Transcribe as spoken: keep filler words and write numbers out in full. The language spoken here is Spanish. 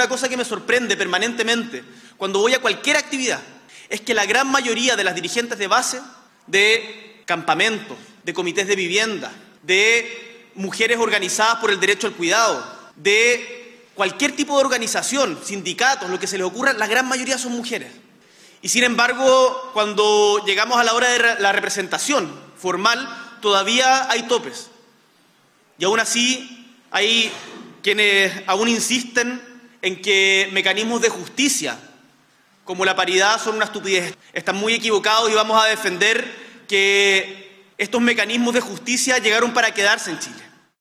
una cosa que me sorprende permanentemente cuando voy a cualquier actividad es que la gran mayoría de las dirigentes de base, de campamentos, de comités de vivienda, de mujeres organizadas por el derecho al cuidado, de cualquier tipo de organización, sindicatos, lo que se les ocurra, la gran mayoría son mujeres. Y sin embargo, cuando llegamos a la hora de la representación formal, todavía hay topes. Y aún así hay quienes aún insisten en que mecanismos de justicia, como la paridad, son una estupidez. Están muy equivocados y vamos a defender que estos mecanismos de justicia llegaron para quedarse en Chile.